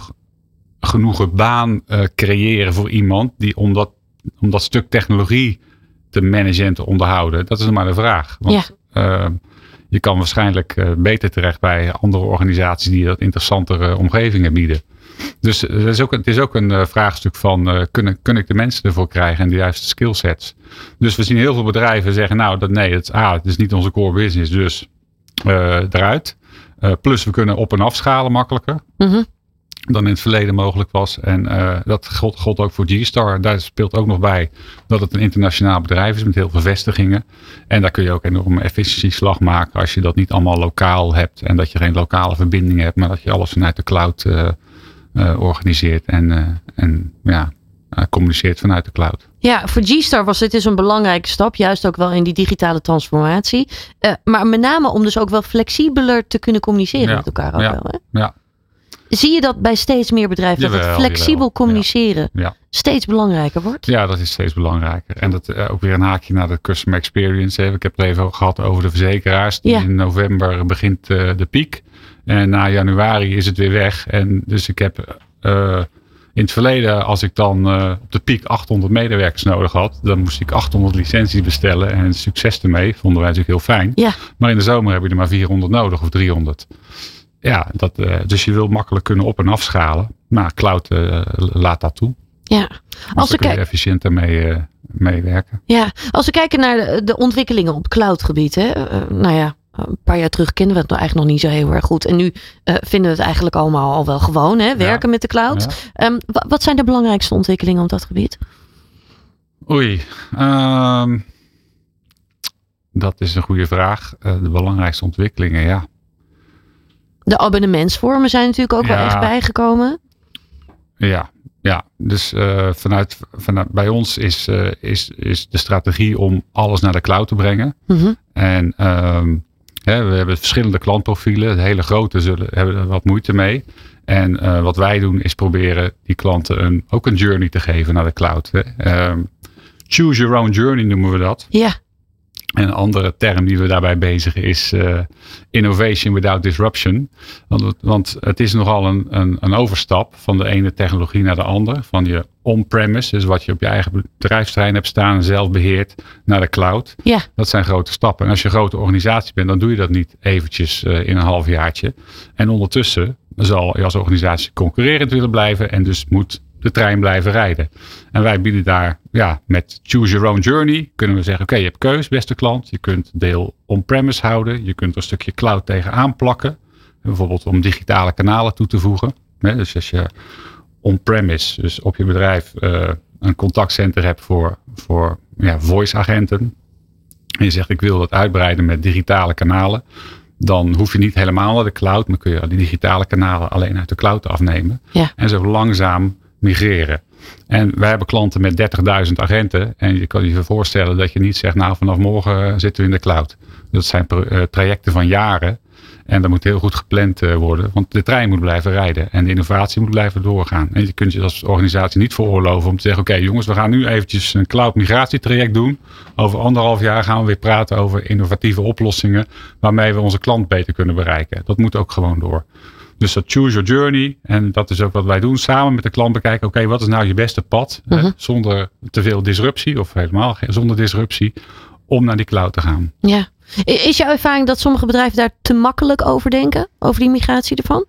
genoeg baan creëren voor iemand die om dat stuk technologie te managen en te onderhouden? Dat is maar de vraag. Want je kan waarschijnlijk beter terecht bij andere organisaties die dat interessantere omgevingen bieden. Dus het is ook een vraagstuk van kun ik de mensen ervoor krijgen en de juiste skillsets. Dus we zien heel veel bedrijven zeggen het is niet onze core business, dus eruit. Plus we kunnen op en afschalen makkelijker dan in het verleden mogelijk was. En dat gold ook voor G-Star. Daar speelt ook nog bij dat het een internationaal bedrijf is met heel veel vestigingen. En daar kun je ook enorm efficiëntieslag maken als je dat niet allemaal lokaal hebt. En dat je geen lokale verbindingen hebt, maar dat je alles vanuit de cloud organiseert en communiceert vanuit de cloud.
Ja, voor G-Star was dit dus een belangrijke stap. Juist ook wel in die digitale transformatie. Maar met name om dus ook wel flexibeler te kunnen communiceren met elkaar. Ook wel, hè?
Ja.
Zie je dat bij steeds meer bedrijven? Dat het flexibel communiceren steeds belangrijker wordt? Ja,
dat is steeds belangrijker. En dat ook weer een haakje naar de customer experience. Ik heb het even gehad over de verzekeraars. In november begint de piek. En na januari is het weer weg. En dus ik heb... in het verleden, als ik dan op de piek 800 medewerkers nodig had, dan moest ik 800 licenties bestellen en succes ermee. Vonden wij natuurlijk heel fijn.
Ja.
Maar in de zomer heb je er maar 400 nodig of 300. Ja, dus je wil makkelijk kunnen op- en afschalen. Maar cloud laat dat toe.
Ja.
Als we efficiënter mee werken.
Ja, als we kijken naar de ontwikkelingen op cloudgebied. Een paar jaar terug kenden we het eigenlijk nog niet zo heel erg goed. En nu vinden we het eigenlijk allemaal al wel gewoon. Werken met de cloud. Ja. Wat zijn de belangrijkste ontwikkelingen op dat gebied?
Dat is een goede vraag. De belangrijkste ontwikkelingen, ja.
De abonnementsvormen zijn natuurlijk ook wel echt bijgekomen.
Ja. Dus vanuit bij ons is de strategie om alles naar de cloud te brengen. Mm-hmm. En we hebben verschillende klantprofielen. De hele grote hebben er wat moeite mee. En wat wij doen is proberen die klanten ook een journey te geven naar de cloud. Choose your own journey noemen we dat.
Ja.
En een andere term die we daarbij bezigen is innovation without disruption. Want het is nogal een overstap van de ene technologie naar de andere. Van je on-premise, dus wat je op je eigen bedrijfsterrein hebt staan en zelf beheert, naar de cloud.
Ja.
Dat zijn grote stappen. En als je een grote organisatie bent, dan doe je dat niet eventjes in een halfjaartje. En ondertussen zal je als organisatie concurrerend willen blijven en dus moet de trein blijven rijden. En wij bieden daar, met Choose Your Own Journey, kunnen we zeggen, oké, je hebt keus, beste klant. Je kunt deel on-premise houden. Je kunt er een stukje cloud tegenaan plakken. Bijvoorbeeld om digitale kanalen toe te voegen. Dus als je on-premise, dus op je bedrijf, een contactcenter hebt voor voice agenten. En je zegt, ik wil dat uitbreiden met digitale kanalen. Dan hoef je niet helemaal naar de cloud, maar kun je die digitale kanalen alleen uit de cloud afnemen. Ja. En zo langzaam migreren. En wij hebben klanten met 30.000 agenten. En je kan je voorstellen dat je niet zegt, vanaf morgen zitten we in de cloud. Dat zijn trajecten van jaren. En dat moet heel goed gepland worden. Want de trein moet blijven rijden. En de innovatie moet blijven doorgaan. En je kunt je als organisatie niet veroorloven om te zeggen, oké, jongens, we gaan nu eventjes een cloud migratietraject doen. Over 1,5 jaar gaan we weer praten over innovatieve oplossingen waarmee we onze klant beter kunnen bereiken. Dat moet ook gewoon door. Dus dat choose your journey. En dat is ook wat wij doen. Samen met de klant bekijken. Oké, wat is nou je beste pad? Zonder te veel disruptie. Of helemaal zonder disruptie. Om naar die cloud te gaan.
Ja. Is jouw ervaring dat sommige bedrijven daar te makkelijk over denken? Over die migratie ervan?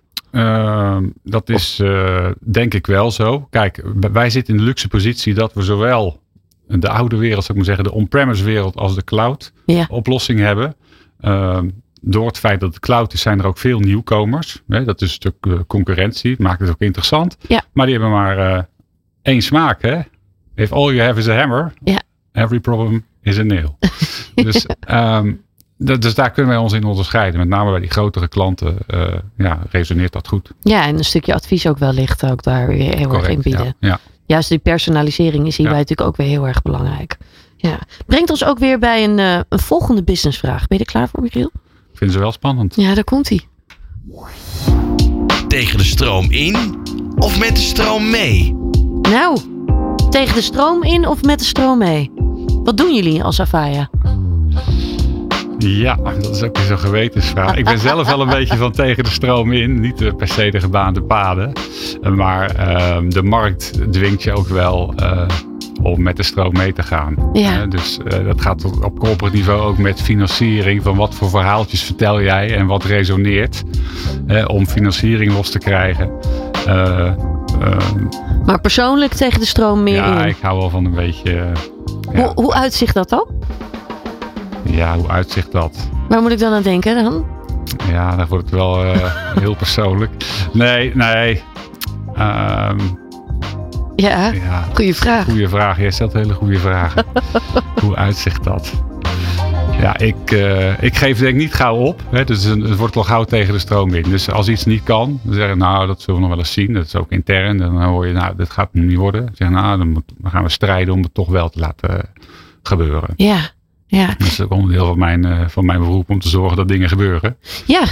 Dat is denk ik wel zo. Kijk, wij zitten in de luxe positie dat we zowel de oude wereld, zou ik maar zeggen, de on-premise wereld als de cloud oplossing hebben. Door het feit dat het cloud is, zijn er ook veel nieuwkomers. Dat is een stuk concurrentie. Maakt het ook interessant. Ja. Maar die hebben maar één smaak. Hè? If all you have is a hammer, every problem is a nail. Dus, dus daar kunnen wij ons in onderscheiden. Met name bij die grotere klanten resoneert dat goed.
Ja, en een stukje advies ook wellicht ook daar weer heel erg in bieden. Ja. Juist die personalisering is hierbij natuurlijk ook weer heel erg belangrijk. Ja. Brengt ons ook weer bij een volgende businessvraag. Ben je er klaar voor, Michiel?
Ik vind ze wel spannend.
Ja, daar komt hij.
Tegen de stroom in of met de stroom mee?
Nou, tegen de stroom in of met de stroom mee? Wat doen jullie als Avaya?
Ja, dat is ook weer zo'n gewetensvraag. Ik ben zelf wel een beetje van tegen de stroom in. Niet per se de gebaande paden. Maar de markt dwingt je ook wel om met de stroom mee te gaan. Ja. Dus dat gaat op corporate niveau ook met financiering. Van wat voor verhaaltjes vertel jij en wat resoneert. Om financiering los te krijgen.
Maar persoonlijk tegen de stroom meer in?
Ja, ik hou wel van een beetje...
Hoe uitzicht dat dan?
Ja, hoe uitzicht dat?
Waar moet ik dan aan denken dan?
Ja, dan wordt het wel heel persoonlijk. Nee.
Ja, goede vraag.
Goede vraag. Jij stelt hele goede vragen. Hoe uitzicht dat? Ja, ik geef denk niet gauw op. Hè, dus het wordt wel gauw tegen de stroom in. Dus als iets niet kan, dan zeggen dat zullen we nog wel eens zien. Dat is ook intern. En dan hoor je, dit gaat niet worden. Dan zeggen dan gaan we strijden om het toch wel te laten gebeuren.
Ja.
Dat is ook onderdeel van mijn beroep om te zorgen dat dingen gebeuren.
Ja.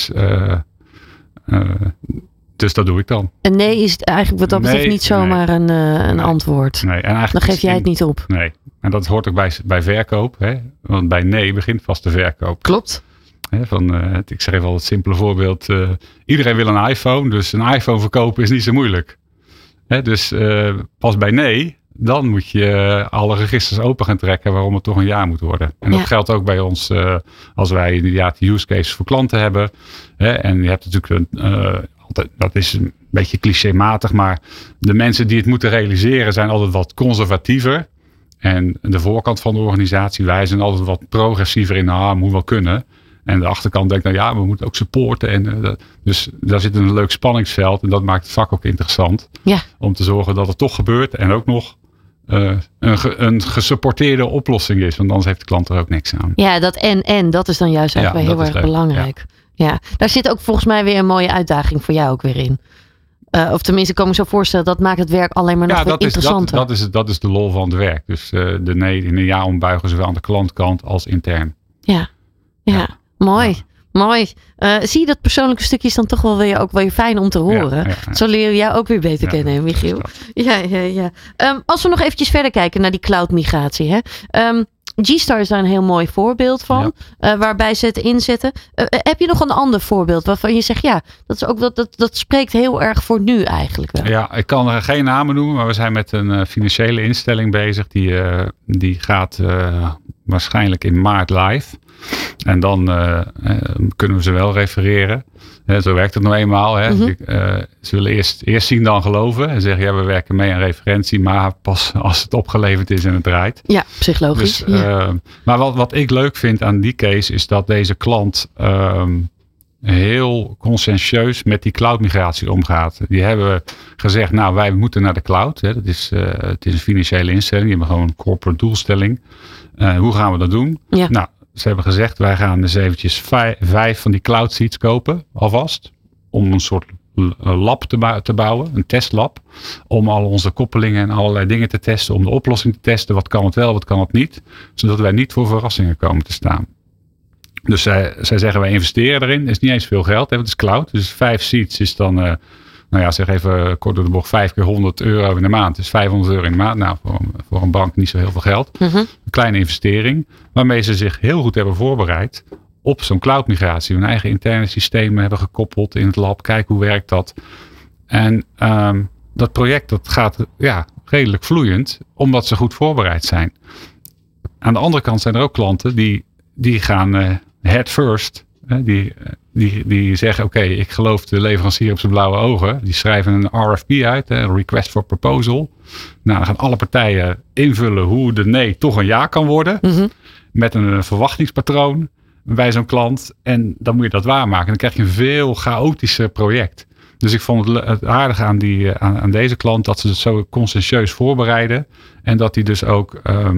Dus dat doe ik dan.
En nee is het eigenlijk wat dat betreft niet zomaar een antwoord.
Nee. En
dan geef jij het niet op.
Nee. En dat hoort ook bij verkoop. Hè? Want bij nee begint vast de verkoop.
Klopt.
Ik schreef al het simpele voorbeeld. Iedereen wil een iPhone. Dus een iPhone verkopen is niet zo moeilijk. Dus pas bij nee. Dan moet je alle registers open gaan trekken waarom het toch een ja moet worden. En dat geldt ook bij ons als wij inderdaad de use case voor klanten hebben. En je hebt natuurlijk dat is een beetje clichématig, maar de mensen die het moeten realiseren zijn altijd wat conservatiever. En de voorkant van de organisatie, wij zijn altijd wat progressiever in, moet wel kunnen. En de achterkant denkt, we moeten ook supporten. Dus daar zit een leuk spanningsveld en dat maakt het vak ook interessant.
Ja.
Om te zorgen dat het toch gebeurt en ook nog een gesupporteerde oplossing is. Want anders heeft de klant er ook niks aan.
Ja, dat dat is dan juist eigenlijk heel erg belangrijk. Ja, daar zit ook volgens mij weer een mooie uitdaging voor jou ook weer in. Of tenminste, ik kan me zo voorstellen, dat maakt het werk alleen maar nog weer interessanter.
Dat is de lol van het werk. Dus de nee in een ja ombuigen, zowel aan de klantkant als intern.
Ja. Mooi. Zie je dat persoonlijke stukje is dan toch wel weer ook weer fijn om te horen. Ja. Zo leren we jou ook weer beter kennen, Michiel. Ja. Als we nog eventjes verder kijken naar die cloud migratie. Hè? G-Star is daar een heel mooi voorbeeld van. Waarbij ze het inzetten. Heb je nog een ander voorbeeld waarvan je zegt, dat is ook dat spreekt heel erg voor nu eigenlijk wel. Ja,
ik kan er geen namen noemen, maar we zijn met een financiële instelling bezig. Die gaat waarschijnlijk in maart live. En dan kunnen we ze wel refereren. Zo werkt het nou eenmaal. Hè. Mm-hmm. Ze willen eerst zien dan geloven. En zeggen, we werken mee aan referentie. Maar pas als het opgeleverd is en het draait.
Ja, psychologisch.
Dus, maar wat ik leuk vind aan die case is dat deze klant heel conscientieus met die cloud migratie omgaat. Die hebben gezegd, wij moeten naar de cloud. Hè. Het is een financiële instelling. Die hebben gewoon een corporate doelstelling. Hoe gaan we dat doen? Ja. Ze hebben gezegd, wij gaan dus eventjes 5 van die cloud seats kopen, alvast. Om een soort lab te bouwen, een testlab. Om al onze koppelingen en allerlei dingen te testen. Om de oplossing te testen, wat kan het wel, wat kan het niet. Zodat wij niet voor verrassingen komen te staan. Dus zij zeggen, wij investeren erin. Het is niet eens veel geld, het is cloud. Dus 5 seats is dan, zeg even kort door de bocht, 5 keer €100 in de maand. Dus €500 in de maand. Nou, voor een bank niet zo heel veel geld. Mm-hmm. Een kleine investering. Waarmee ze zich heel goed hebben voorbereid op zo'n cloud migratie. Hun eigen interne systemen hebben gekoppeld in het lab. Kijk, hoe werkt dat? En dat project dat gaat redelijk vloeiend. Omdat ze goed voorbereid zijn. Aan de andere kant zijn er ook klanten die gaan head first. Die zeggen, oké, ik geloof de leverancier op zijn blauwe ogen. Die schrijven een RFP uit, een request for proposal. Nou, dan gaan alle partijen invullen hoe de nee toch een ja kan worden. Mm-hmm. Met een verwachtingspatroon bij zo'n klant. En dan moet je dat waarmaken. Dan krijg je een veel chaotischer project. Dus ik vond het aardig aan deze klant dat ze het zo conscientieus voorbereiden. En dat die dus ook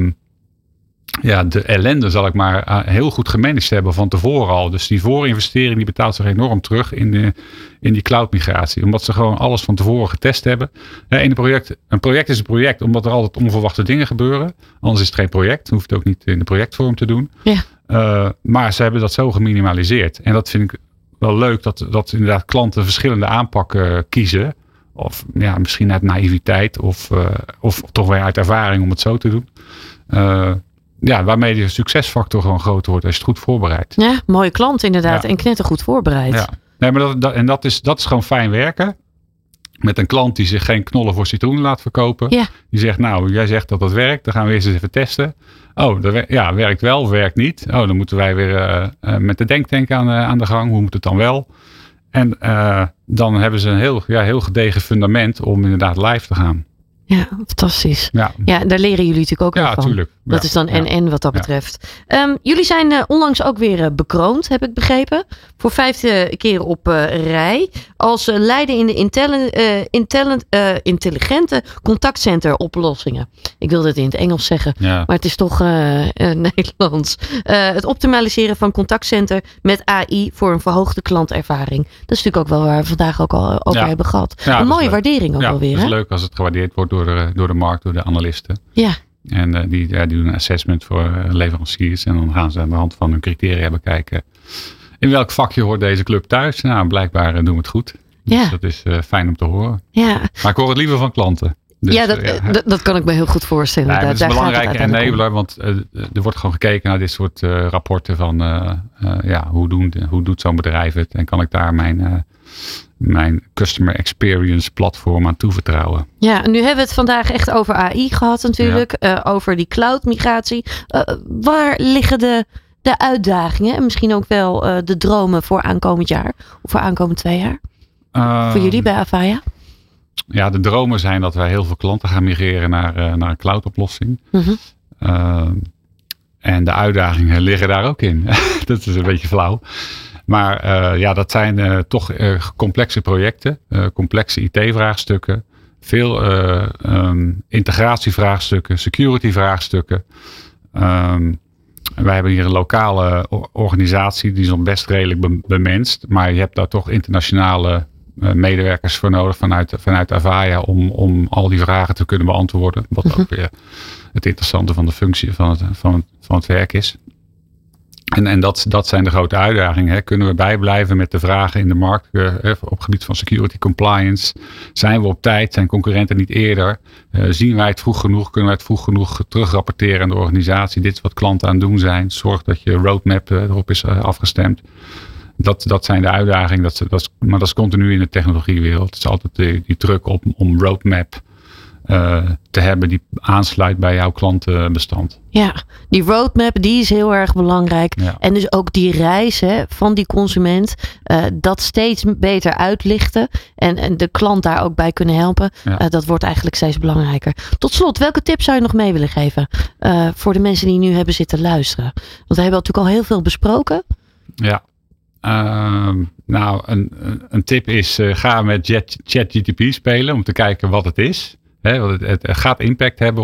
de ellende, zal ik maar, heel goed gemanaged hebben van tevoren al. Dus die voorinvestering die betaalt zich enorm terug in die cloud migratie. Omdat ze gewoon alles van tevoren getest hebben. Een project is een project omdat er altijd onverwachte dingen gebeuren. Anders is het geen project. Dat hoeft het ook niet in de projectvorm te doen. Ja. Maar ze hebben dat zo geminimaliseerd. En dat vind ik wel leuk dat inderdaad klanten verschillende aanpakken kiezen. Of misschien uit naïviteit of toch weer uit ervaring om het zo te doen. Waarmee de succesfactor gewoon groter wordt als je het goed voorbereidt. Ja,
mooie klant inderdaad. Ja. En knettergoed voorbereid. Ja.
Nee, maar dat is gewoon fijn werken. Met een klant die zich geen knollen voor citroenen laat verkopen. Ja. Die zegt, jij zegt dat werkt. Dan gaan we eerst eens even testen. Oh, werkt wel of werkt niet. Oh, dan moeten wij weer met de denktank aan de gang. Hoe moet het dan wel? En dan hebben ze een heel gedegen fundament om inderdaad live te gaan.
Ja, fantastisch. Ja, daar leren jullie natuurlijk ook van.
Tuurlijk.
Dat is dan en wat dat betreft. Jullie zijn onlangs ook weer bekroond, heb ik begrepen. Voor 5e keer op rij. Als leider in de intelligente contactcenter oplossingen. Ik wilde het in het Engels zeggen, maar het is toch Nederlands. Het optimaliseren van contactcenter met AI voor een verhoogde klantervaring. Dat is natuurlijk ook wel waar we vandaag ook al over hebben gehad. Ja, een mooie waardering ook alweer.
Het is leuk als het gewaardeerd wordt door de markt, door de analisten. Ja. En die doen een assessment voor leveranciers. En dan gaan ze aan de hand van hun criteria bekijken. In welk vakje hoort deze club thuis? Nou, blijkbaar doen we het goed. Dus dat is fijn om te horen. Ja. Maar ik hoor het liever van klanten. Dus,
dat kan ik me heel goed voorstellen.
Het is een belangrijke enabler. Want er wordt gewoon gekeken naar dit soort rapporten van hoe doet zo'n bedrijf het? En kan ik daar mijn customer experience platform aan toevertrouwen.
Ja, en nu hebben we het vandaag echt over AI gehad natuurlijk. Ja. Over die cloud migratie. Waar liggen de uitdagingen en misschien ook wel de dromen voor aankomend jaar? Of voor aankomend 2 jaar? Voor jullie bij Avaya?
Ja, de dromen zijn dat wij heel veel klanten gaan migreren naar een cloud-oplossing. En de uitdagingen liggen daar ook in. Dat is een beetje flauw. Maar dat zijn toch complexe projecten, complexe IT-vraagstukken, veel integratievraagstukken, security-vraagstukken. Wij hebben hier een lokale organisatie, die is nog best redelijk bemenst. Maar je hebt daar toch internationale medewerkers voor nodig vanuit Avaya om al die vragen te kunnen beantwoorden. Wat ook weer het interessante van de functie van het werk is. En dat zijn de grote uitdagingen. Hè. Kunnen we bijblijven met de vragen in de markt op het gebied van security compliance? Zijn we op tijd? Zijn concurrenten niet eerder? Zien wij het vroeg genoeg? Kunnen wij het vroeg genoeg terugrapporteren aan de organisatie? Dit is wat klanten aan het doen zijn. Zorg dat je roadmap erop is afgestemd. Dat zijn de uitdagingen. Maar dat is continu in de technologiewereld. Het is altijd die druk om roadmap te hebben die aansluit bij jouw klantenbestand.
Ja, die roadmap die is heel erg belangrijk. Ja. En dus ook die reis van die consument, dat steeds beter uitlichten en de klant daar ook bij kunnen helpen. Ja. Dat wordt eigenlijk steeds belangrijker. Tot slot, welke tips zou je nog mee willen geven voor de mensen die nu hebben zitten luisteren? Want we hebben natuurlijk al heel veel besproken.
Ja. Een tip is ga met ChatGPT spelen om te kijken wat het is. Want het gaat impact hebben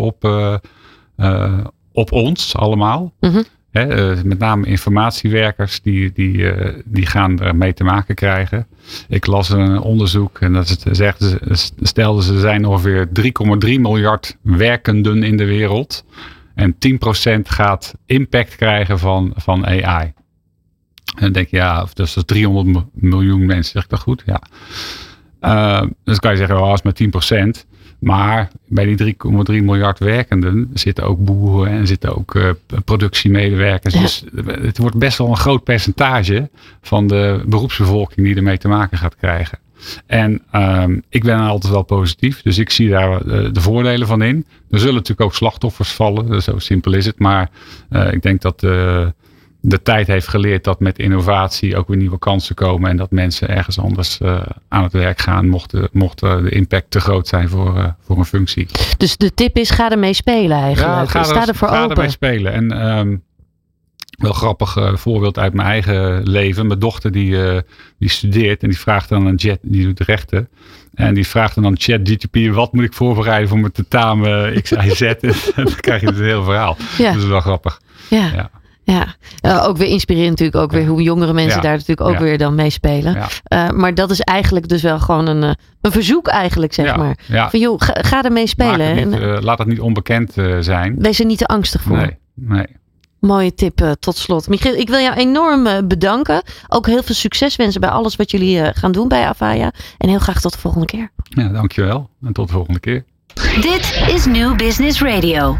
op ons allemaal. Met name informatiewerkers die gaan er mee te maken krijgen. Ik las een onderzoek en stelden ze er zijn ongeveer 3,3 miljard werkenden in de wereld. En 10% gaat impact krijgen van AI. En dan denk je, dus dat is 300 miljoen mensen. Zeg ik dat goed? Ja. Dus kan je zeggen, dat is maar 10%. Maar bij die 3,3 miljard werkenden zitten ook boeren en zitten ook productiemedewerkers. Ja. Dus het wordt best wel een groot percentage van de beroepsbevolking die ermee te maken gaat krijgen. En ik ben altijd wel positief, dus ik zie daar de voordelen van in. Er zullen natuurlijk ook slachtoffers vallen, zo simpel is het. Maar ik denk dat de tijd heeft geleerd dat met innovatie ook weer nieuwe kansen komen. En dat mensen ergens anders aan het werk gaan. Mocht de impact te groot zijn voor een functie.
Dus de tip is, ga ermee spelen eigenlijk.
Ja,
ga
ermee spelen. En wel grappig voorbeeld uit mijn eigen leven. Mijn dochter die studeert en die vraagt dan die doet rechten. En die vraagt dan aan ChatGPT, wat moet ik voorbereiden voor mijn tentamen X, Y, Z? En dan krijg je dus een heel verhaal. Ja. Dat is wel grappig.
Ja. Ja, ook weer inspirerend natuurlijk. Ook weer hoe jongere mensen daar natuurlijk ook weer dan mee spelen. Ja. Maar dat is eigenlijk dus wel gewoon een verzoek eigenlijk, zeg maar. Ja. Van joh, ga ermee spelen.
Laat het niet onbekend zijn.
Wees er niet te angstig voor.
Nee.
Mooie tip tot slot. Michiel, ik wil jou enorm bedanken. Ook heel veel succes wensen bij alles wat jullie gaan doen bij Avaya. En heel graag tot de volgende keer.
Ja, dankjewel. En tot de volgende keer.
Dit is New Business Radio.